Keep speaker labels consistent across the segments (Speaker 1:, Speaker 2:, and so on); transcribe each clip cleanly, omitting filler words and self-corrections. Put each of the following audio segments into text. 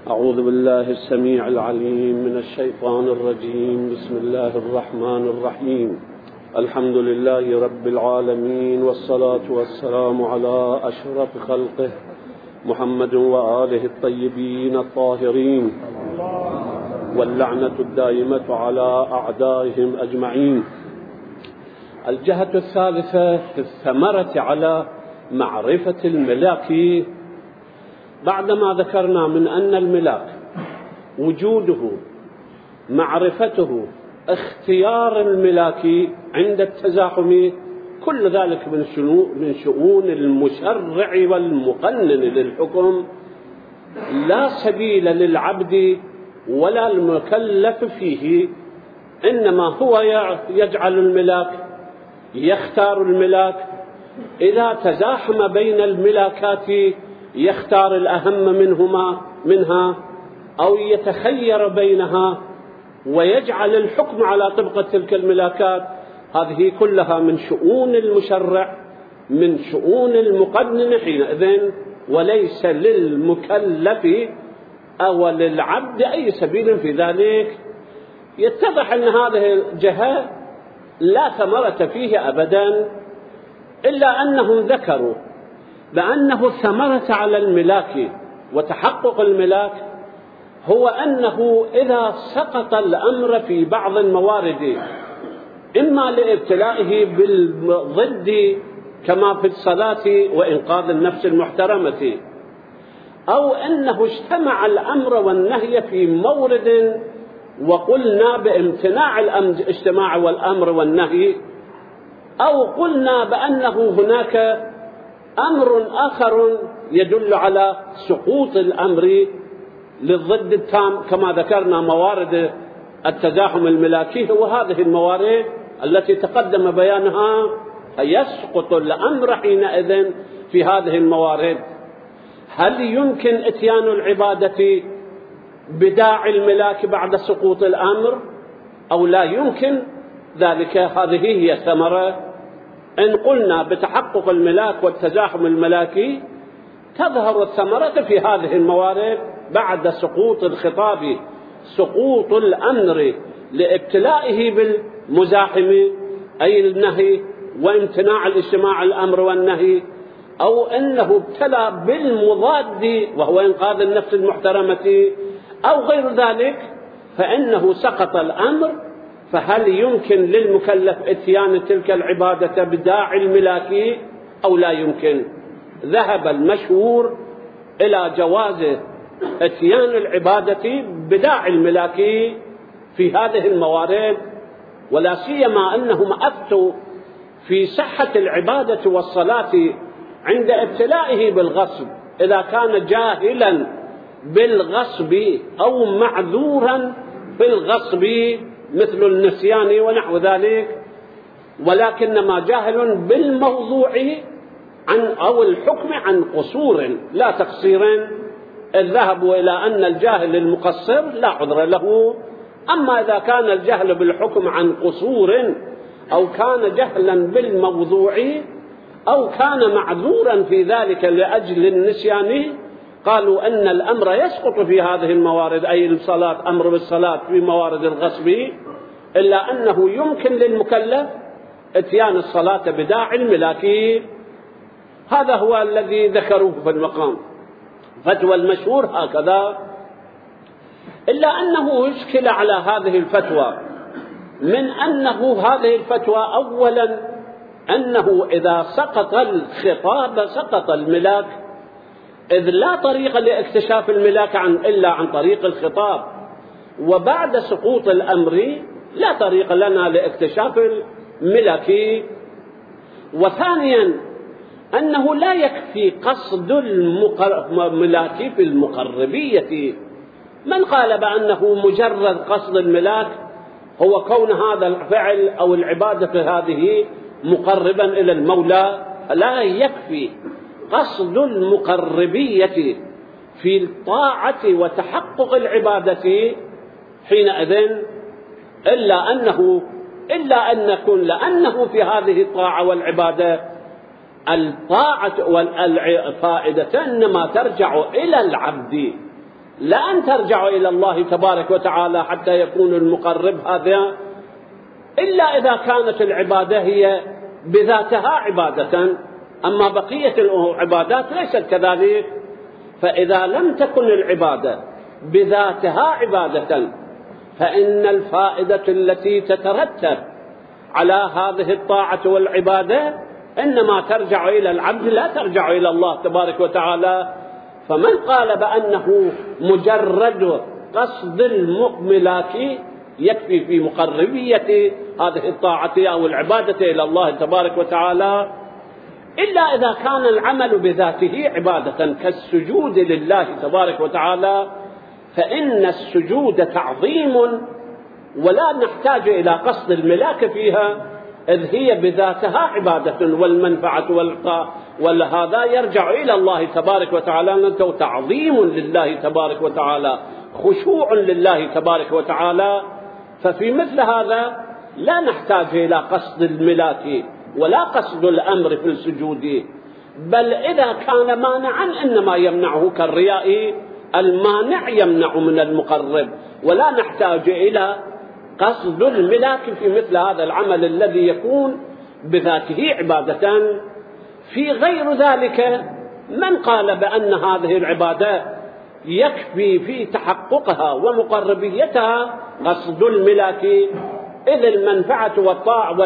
Speaker 1: أعوذ بالله السميع العليم من الشيطان الرجيم. بسم الله الرحمن الرحيم. الحمد لله رب العالمين، والصلاة والسلام على أشرف خلقه محمد وآله الطيبين الطاهرين، واللعنة الدائمة على أعدائهم أجمعين. الجهة الثالثة في الثمرة على معرفة الملاك. بعدما ذكرنا من أن الملاك وجوده، معرفته، اختيار الملاك عند التزاحم، كل ذلك من شؤون المشرع والمقنن للحكم، لا سبيل للعبد ولا المكلف فيه، إنما هو يجعل الملاك، يختار الملاك. إذا تزاحم بين الملاكات يختار الأهم منها أو يتخير بينها ويجعل الحكم على طبق تلك الملاكات. هذه كلها من شؤون المشرع، من شؤون المقنن حينئذ، وليس للمكلف أو للعبد أي سبيل في ذلك. يتضح أن هذه الجهة لا ثمرة فيه أبدا، إلا أنهم ذكروا بأنه الثمرة على الملاك وتحقق الملاك هو أنه إذا سقط الأمر في بعض الموارد، إما لابتلائه بالضد كما في الصلاة وإنقاذ النفس المحترمة، أو أنه اجتمع الأمر والنهي في مورد وقلنا بامتناع الاجتماع والأمر والنهي، أو قلنا بأنه هناك أمر آخر يدل على سقوط الأمر للضد التام، كما ذكرنا موارد التزاحم الملاكي، وهذه الموارد التي تقدم بيانها يسقط الأمر حينئذ في هذه الموارد. هل يمكن إتيان العبادة بداعي الملاك بعد سقوط الأمر أو لا يمكن ذلك؟ هذه هي الثمرة. إن قلنا بتحقق الملاك والتزاحم الملاكي تظهر الثمرة في هذه الموارد بعد سقوط الخطاب، سقوط الأمر لابتلائه بالمزاحم أي النهي وامتناع الاجتماع الأمر والنهي، أو أنه ابتلى بالمضاد وهو إنقاذ النفس المحترمة أو غير ذلك، فإنه سقط الأمر. فهل يمكن للمكلف إتيان تلك العبادة بداعي الملاكي أو لا يمكن؟ ذهب المشهور إلى جواز إتيان العبادة بداعي الملاكي في هذه الموارد، ولا سيما أنهم أفتوا في صحة العبادة والصلاة عند ابتلائه بالغصب، إذا كان جاهلا بالغصب أو معذورا بالغصب مثل النسيان ونحو ذلك، ولكنما جاهل بالموضوع أو الحكم عن قصور لا تقصير، إذ ذهبوا إلى أن الجاهل المقصر لا عذر له. أما إذا كان الجهل بالحكم عن قصور أو كان جهلا بالموضوع أو كان معذورا في ذلك لأجل النسيان، قالوا أن الأمر يسقط في هذه الموارد، أي الصلاة، أمر بالصلاة في موارد الغصب، إلا أنه يمكن للمكلف إتيان الصلاة بداعي الملاكي. هذا هو الذي ذكروه في المقام، فتوى المشهور هكذا. إلا أنه يشكل على هذه الفتوى من أنه هذه الفتوى أولا أنه إذا سقط الخطاب سقط الملاك، إذ لا طريق لاكتشاف الملاك إلا عن طريق الخطاب، وبعد سقوط الأمر لا طريق لنا لاكتشاف الملاك. وثانيا أنه لا يكفي قصد الملاك في المقربية. من قال بأنه مجرد قصد الملاك هو كون هذا الفعل أو العبادة هذه مقربا إلى المولى، لا يكفي قصد المقربية في الطاعة وتحقق العبادة حينئذ، إلا أن يكون لأنه في هذه الطاعة والعبادة الطاعة والفائدة إنما ترجع إلى العبد لأن ترجع إلى الله تبارك وتعالى حتى يكون المقرب هذا، إلا إذا كانت العبادة هي بذاتها عبادة، أما بقية العبادات ليست كذلك. فإذا لم تكن العبادة بذاتها عبادة، فإن الفائدة التي تترتب على هذه الطاعة والعبادة إنما ترجع إلى العبد، لا ترجع إلى الله تبارك وتعالى. فمن قال بأنه مجرد قصد المؤملات يكفي في مقربية هذه الطاعة أو العبادة إلى الله تبارك وتعالى، إلا إذا كان العمل بذاته عبادة كالسجود لله تبارك وتعالى، فإن السجود تعظيم ولا نحتاج إلى قصد الملاك فيها، إذ هي بذاتها عبادة، والمنفعة والعطاء وهذا يرجع إلى الله تبارك وتعالى، أنه تعظيم لله تبارك وتعالى، خشوع لله تبارك وتعالى. ففي مثل هذا لا نحتاج إلى قصد الملاك ولا قصد الأمر في السجود، بل إذا كان مانعا إنما يمنعه كالرياء، المانع يمنع من المقرب، ولا نحتاج إلى قصد الملاك في مثل هذا العمل الذي يكون بذاته عبادة. في غير ذلك من قال بأن هذه العبادة يكفي في تحققها ومقربيتها قصد الملاك، إذ المنفعة والطاعة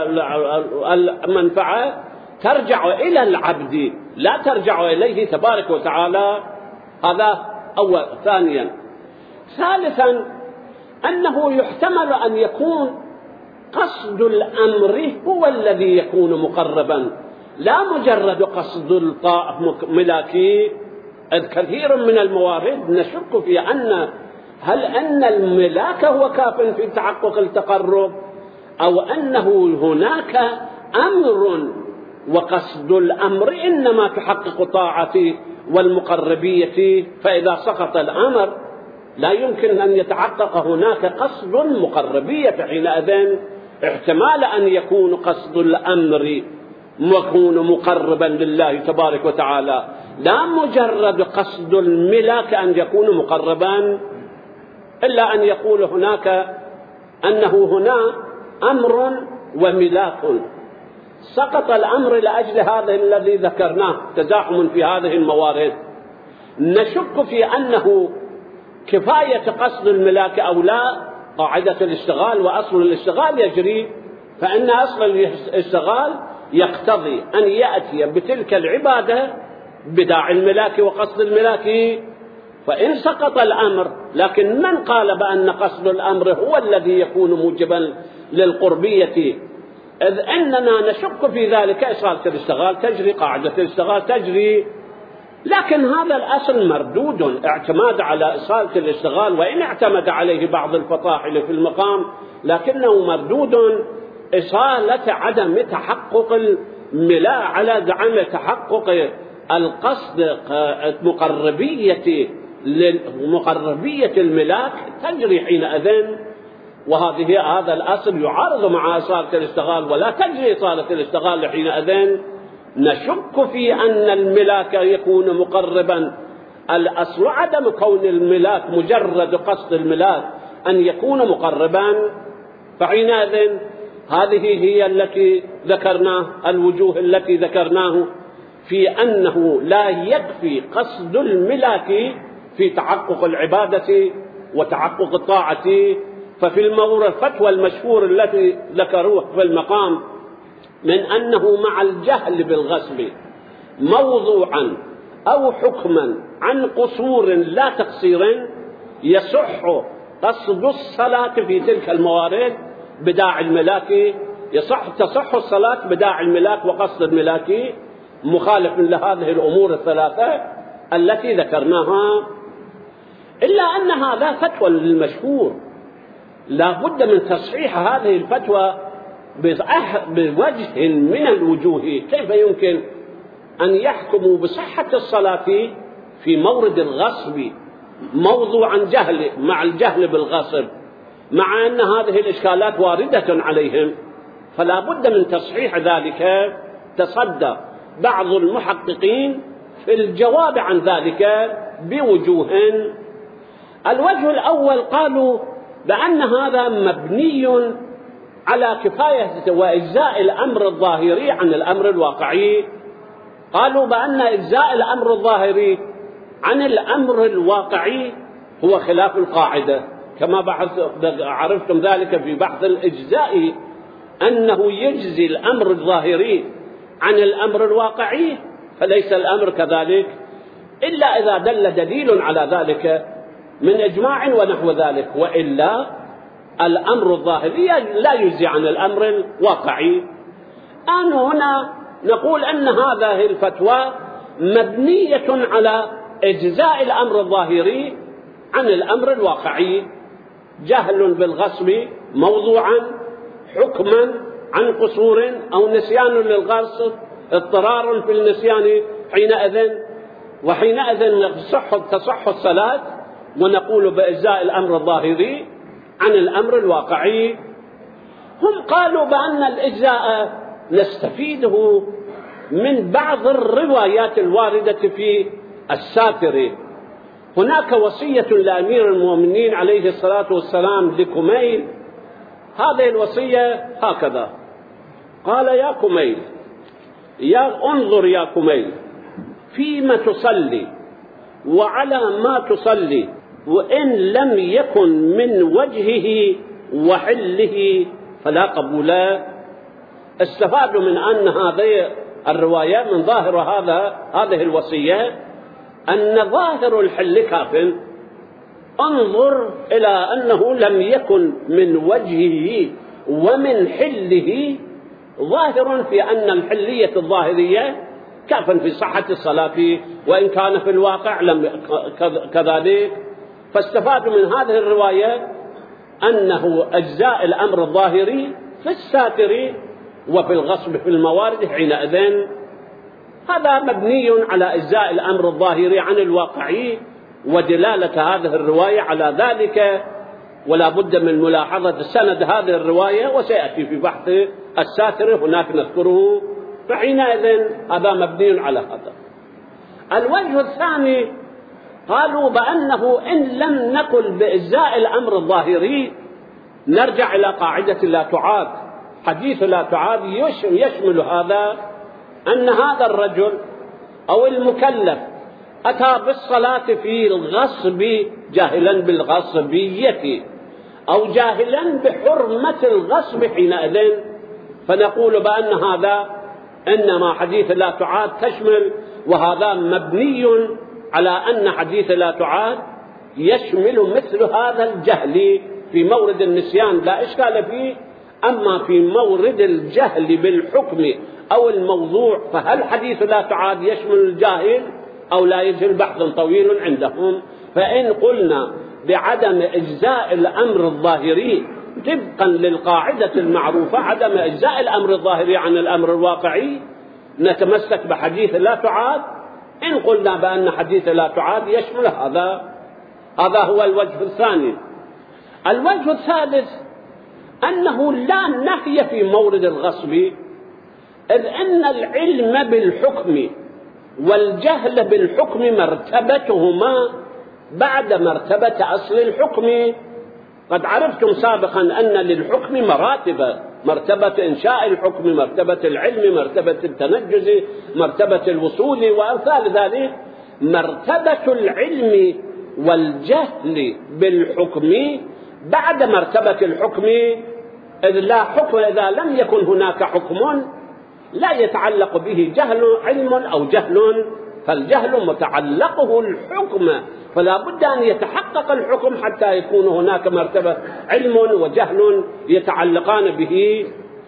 Speaker 1: والمنفعة ترجع إلى العبد لا ترجع إليه تبارك وتعالى. هذا أول. ثانيا، ثالثا، أنه يحتمل أن يكون قصد الأمر هو الذي يكون مقربا، لا مجرد قصد الطاعة ملاكي. إذ كثير من الموارد نشك في هل أن الملاك هو كاف في تحقق التقرب، أو أنه هناك أمر وقصد الأمر إنما تحقق الطاعة والمقربية. فإذا سقط الأمر لا يمكن أن يتحقق هناك قصد مقربية، حينئذ احتمال أن يكون قصد الأمر يكون مقربا لله تبارك وتعالى، لا مجرد قصد الملاك أن يكون مقربا، إلا أن يقول هناك أنه هنا أمر وملاك، سقط الأمر لأجل هذا الذي ذكرناه تزاحم في هذه الموارد. نشك في أنه كفاية قصد الملاك أو لا. قاعدة الاشتغال وأصل الاشتغال يجري، فإن أصل الاشتغال يقتضي أن يأتي بتلك العبادة بداعي الملاك وقصد الملاك. فإن سقط الأمر، لكن من قال بأن قصد الأمر هو الذي يكون موجبا للقربية؟ إذ أننا نشك في ذلك. إصالة الاشتغال تجري، قاعدة الاشتغال تجري، لكن هذا الأصل مردود. اعتماد على إصالة الاشتغال، وإن اعتمد عليه بعض الفطاحل في المقام، لكنه مردود. إصالة عدم تحقق الملاء على عدم تحقق القصد مقربية الملاك تجري حينئذ. هذا الأصل يعارض مع إصالة الاشتغال، ولا تجري إصالة الاشتغال حينئذ. نشك في أن الملاك يكون مقربا. الأصل عدم كون الملاك مجرد قصد الملاك أن يكون مقربا. فحينئذ هذه هي التي ذكرناه، الوجوه التي ذكرناه في أنه لا يكفي قصد الملاك في تحقق العبادة وتحقق الطاعة. ففي الفتوى المشهور التي ذكروه في المقام من أنه مع الجهل بالغصب موضوعا أو حكما عن قصور لا تقصير يصح قصد الصلاة في تلك الموارد بداعي الملاك. تصح الصلاة بداعي الملاك وقصد الملاك، مخالف لهذه الأمور الثلاثة التي ذكرناها. إلا أن هذا فتوى للمشهور، لا بد من تصحيح هذه الفتوى بوجه من الوجوه. كيف يمكن أن يحكموا بصحة الصلاة في مورد الغصب موضوعا جهل مع الجهل بالغصب، مع أن هذه الإشكالات واردة عليهم؟ فلا بد من تصحيح ذلك. تصدى بعض المحققين في الجواب عن ذلك بوجوه الوجه الأول قالوا بأن هذا مبني على كفاية وإجزاء الأمر الظاهري عن الأمر الواقعي. قالوا بأن إجزاء الأمر الظاهري عن الأمر الواقعي هو خلاف القاعدة، كما عرفتم ذلك في بحث الإجزاء، أنه يجزي الأمر الظاهري عن الأمر الواقعي، فليس الأمر كذلك إلا إذا دل دليل على ذلك من إجماع ونحو ذلك، وإلا الأمر الظاهري لا يجزي عن الأمر الواقعي. هنا نقول أن هذه الفتوى مبنية على إجزاء الأمر الظاهري عن الأمر الواقعي، جهل بالغصب موضوعا، حكما عن قصور أو نسيان للغصب، اضطرار في النسيان وحينئذ تصح الصلاة، ونقول بإجزاء الأمر الظاهري عن الأمر الواقعي. هم قالوا بأن الإجزاء نستفيده من بعض الروايات الواردة في الساتر. هناك وصية لأمير المؤمنين عليه الصلاة والسلام لكميل، هذه الوصية هكذا: قال يا كميل، انظر يا كميل فيما تصلي وعلى ما تصلي، وإن لم يكن من وجهه وحله فلا قبول. استفادوا من أن هذه الرواية من ظاهر هذه الوصية أن ظاهر الحل كاف. انظر إلى أنه لم يكن من وجهه ومن حله، ظاهر في أن الحلية الظاهرية كافا في صحة الصلاة، وإن كان في الواقع لم كذلك. فاستفادوا من هذه الرواية أنه أجزاء الأمر الظاهري في الساتر وفي الغصب في الموارد حينئذ هذا مبني على أجزاء الأمر الظاهري عن الواقعي، ودلالة هذه الرواية على ذلك. ولا بد من ملاحظة سند هذه الرواية، وسيأتي في بحث الساتر هناك نذكره، فحينئذ هذا مبني على هذا. الوجه الثاني قالوا بأنه إن لم نقل بإجزاء الأمر الظاهري نرجع إلى قاعدة لا تعاد. حديث لا تعاد يشمل هذا، أن هذا الرجل أو المكلف أتى بالصلاة في الغصب جاهلا بالغصبية أو جاهلا بحرمة الغصب حينئذ، فنقول بأن هذا إنما حديث لا تعاد تشمل، وهذا مبني على أن حديث لا تعاد يشمل مثل هذا الجهل في مورد النسيان لا إشكال فيه. أما في مورد الجهل بالحكم أو الموضوع فهل حديث لا تعاد يشمل الجاهل أو لا يجهل؟ بحث طويل عندهم. فإن قلنا بعدم إجزاء الأمر الظاهري طبقا للقاعدة المعروفة عدم إجزاء الأمر الظاهري عن الأمر الواقعي، نتمسك بحديث لا تعاد. إن قلنا بأن حديث لا تعاد يشمل هذا هو الوجه الثاني. الوجه الثالث أنه لا نهي في مورد الغصب، إذ أن العلم بالحكم والجهل بالحكم مرتبتهما بعد مرتبة أصل الحكم. قد عرفتم سابقا أن للحكم مراتب: مرتبة إنشاء الحكم، مرتبة العلم، مرتبة التنجز، مرتبة الوصول وأمثال ذلك. مرتبة العلم والجهل بالحكم بعد مرتبة الحكم، إذ لا حكم إذا لم يكن هناك حكم لا يتعلق به علم أو جهل، فالجهل متعلقه الحكم، فلا بد أن يتحقق الحكم حتى يكون هناك مرتبة علم وجهل يتعلقان به،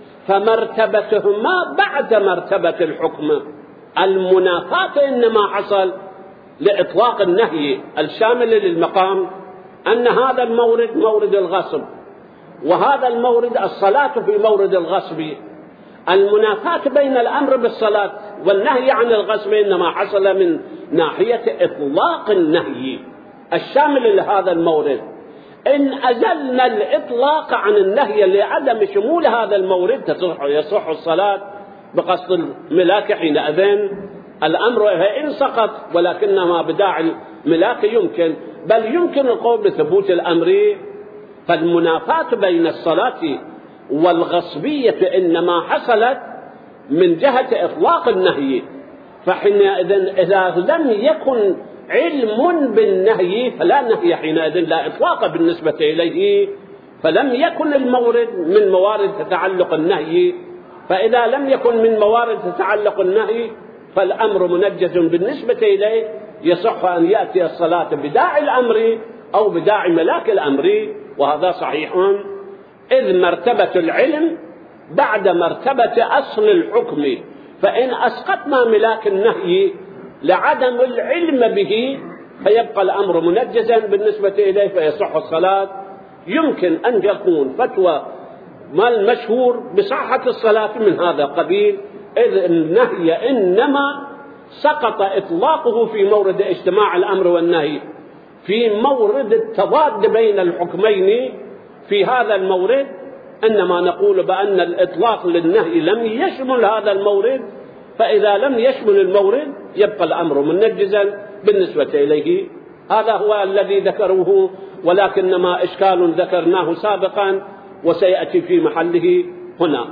Speaker 1: فمرتبتهما بعد مرتبة الحكم. المنافاة إنما حصل لإطلاق النهي الشامل للمقام، أن هذا المورد مورد الغصب وهذا المورد الصلاة في مورد الغصب. المنافاة بين الأمر بالصلاة والنهي عن الغصب إنما حصل من ناحية إطلاق النهي الشامل لهذا المورد. إن أزلنا الإطلاق عن النهي لعدم شمول هذا المورد يصح الصلاة بقصد الملاك حينئذ الأمر إن سقط، ولكنما بداعي الملاك يمكن بل يمكن القول بثبوت الأمر. فالمنافاة بين الصلاة والغصبية إنما حصلت من جهة إطلاق النهي، فحينئذ إذا لم يكن علم بالنهي فلا نهي حينئذ، لا إطلاق بالنسبة إليه، فلم يكن المورد من موارد تتعلق النهي. فإذا لم يكن من موارد تتعلق النهي فالأمر منجز بالنسبة إليه، يصح أن يأتي الصلاة بداعي الأمر أو بداعي ملاك الأمر، وهذا صحيح، إذ مرتبة العلم بعد مرتبة أصل الحكم، فإن أسقطنا ملاك النهي لعدم العلم به فيبقى الأمر منجزا بالنسبة إليه فيصح الصلاة. يمكن أن يكون فتوى ما المشهور بصحة الصلاة من هذا القبيل، إذ النهي إنما سقط إطلاقه في مورد اجتماع الأمر والنهي، في مورد التضاد بين الحكمين. في هذا المورد إنما نقول بأن الإطلاق للنهي لم يشمل هذا المورد، فإذا لم يشمل المورد يبقى الأمر منجزا بالنسبة إليه. هذا هو الذي ذكروه، ولكنما إشكال ذكرناه سابقا وسيأتي في محله هنا.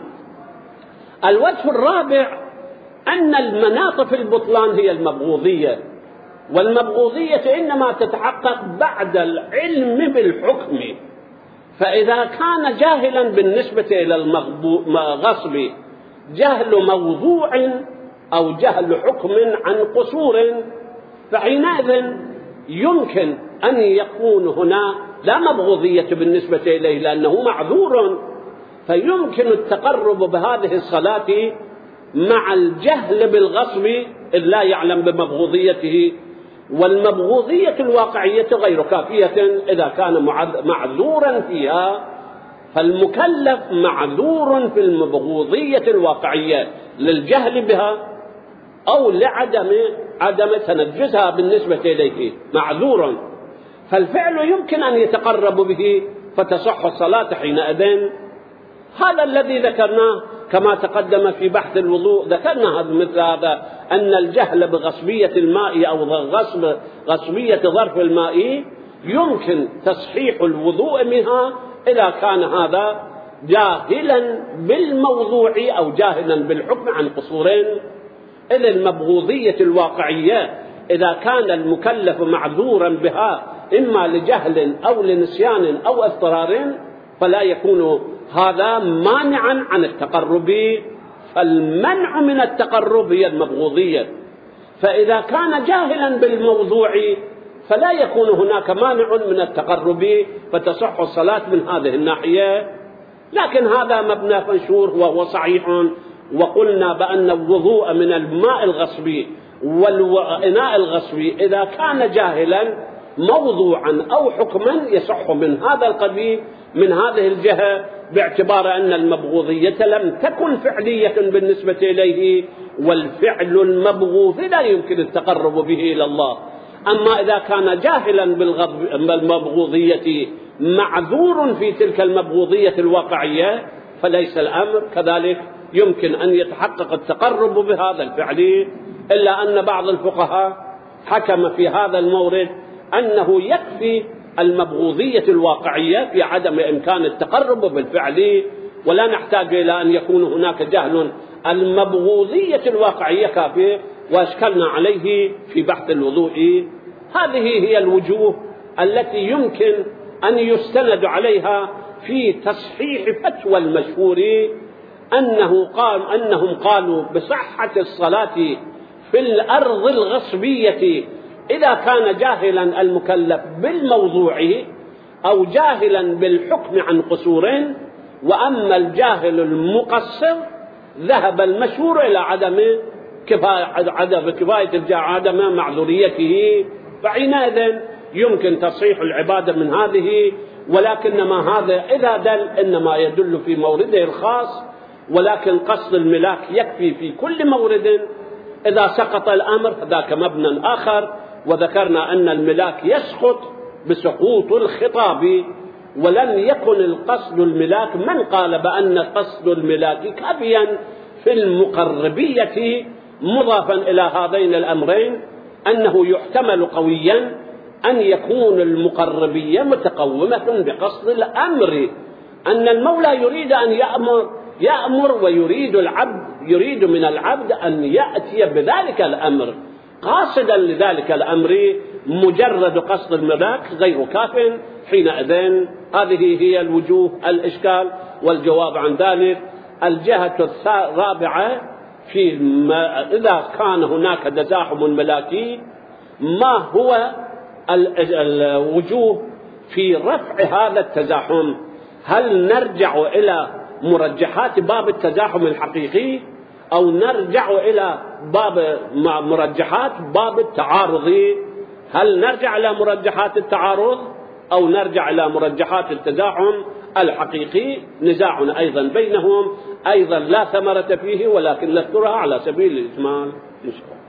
Speaker 1: الوجه الرابع أن المناط في البطلان هي المبغوضية، والمبغوضية إنما تتحقق بعد العلم بالحكم. فإذا كان جاهلا بالنسبة إلى الغصب جهل موضوع أو جهل حكم عن قصور، فحينئذ يمكن أن يكون هنا لا مبغوضية بالنسبة إليه لأنه معذور، فيمكن التقرب بهذه الصلاة مع الجهل بالغصب إذ لا يعلم بمبغوضيته. والمبغوضية الواقعية غير كافية إذا كان معذورا فيها، فالمكلف معذور في المبغوضية الواقعية للجهل بها أو لعدم تنجزها بالنسبة إليه، معذور، فالفعل يمكن أن يتقرب به فتصح الصلاة حينئذ. هذا الذي ذكرناه كما تقدم في بحث الوضوء، ذكرنا مثل هذا أن الجهل بغصبية الماء أو غصبية ظرف الماء يمكن تصحيح الوضوء منها إذا كان هذا جاهلا بالموضوع أو جاهلا بالحكم عن قصورين. إذ المبغوضية الواقعية إذا كان المكلف معذورا بها إما لجهل أو لنسيان أو اضطرار فلا يكون هذا مانعا عن التقرب، فالمنع من التقرب هي المبغوضية. فإذا كان جاهلا بالموضوع فلا يكون هناك مانع من التقرب فتصح الصلاة من هذه الناحية. لكن هذا مبنى منشور وهو صحيح، وقلنا بأن الوضوء من الماء الغصبي والإناء الغصبي إذا كان جاهلا موضوعا أو حكما يصح من هذا القبيل من هذه الجهة، باعتبار أن المبغوضية لم تكن فعلية بالنسبة إليه، والفعل المبغوض لا يمكن التقرب به إلى الله. أما إذا كان جاهلا بالمبغوضية معذور في تلك المبغوضية الواقعية فليس الأمر كذلك، يمكن أن يتحقق التقرب بهذا الفعل. إلا أن بعض الفقهاء حكم في هذا المورد أنه يكفي المبغوضية الواقعية في عدم إمكان التقرب بالفعل، ولا نحتاج إلى أن يكون هناك جهل. المبغوضية الواقعية كافية، وأشكلنا عليه في بحث الوضوء. هذه هي الوجوه التي يمكن أن يستند عليها في تصحيح فتوى المشهور أنهم قالوا بصحة الصلاة في الأرض الغصبية إذا كان جاهلا المكلف بالموضوع أو جاهلا بالحكم عن قصور. وأما الجاهل المقصر ذهب المشهور إلى عدم كفاية عدم معذوريته، فحينئذ يمكن تصحيح العبادة من هذه. ولكنما هذا إذا دل إنما يدل في مورده الخاص، ولكن قصد الملاك يكفي في كل مورد. إذا سقط الأمر ذاك مبنى آخر، وذكرنا أن الملاك يسقط بسقوط الخطاب، ولم يكن القصد الملاك. من قال بأن قصد الملاك كافيا في المقربية مضافا إلى هذين الأمرين أنه يحتمل قويا أن يكون المقربية متقومة بقصد الأمر، أن المولى يريد أن يأمر ويريد يريد من العبد أن يأتي بذلك الأمر قاصدا لذلك الأمر. مجرد قصد الملاك غير كاف. حينئذ هذه هي الوجوه الإشكال. والجواب عن ذلك الجهة الرابعة إذا كان هناك تزاحم ملاكي، ما هو الوجوه في رفع هذا التزاحم؟ هل نرجع إلى مرجحات باب التزاحم الحقيقي، أو نرجع إلى مرجحات باب التعارض؟ هل نرجع إلى مرجحات التعارض أو نرجع إلى مرجحات التزاحم الحقيقي؟ نزاع أيضا بينهم، أيضا لا ثمرة فيه، ولكن نذكرها على سبيل الإجمال إن شاء الله.